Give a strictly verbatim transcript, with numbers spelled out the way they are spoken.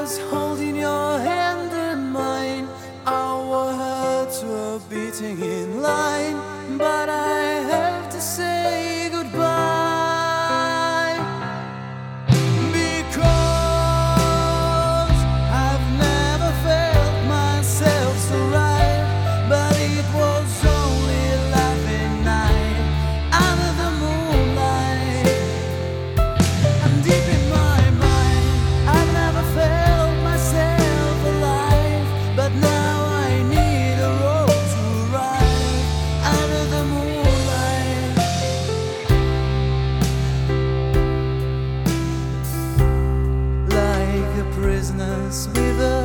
was holding your hand in mine, our hearts were beating in line, but I have to say goodbye, because I've never felt myself so right. But it was only a laughing night under the moonlight, and deep in my mind I've never felt myself alive. But now I need a road to ride under the moonlight, like a prisoner's with a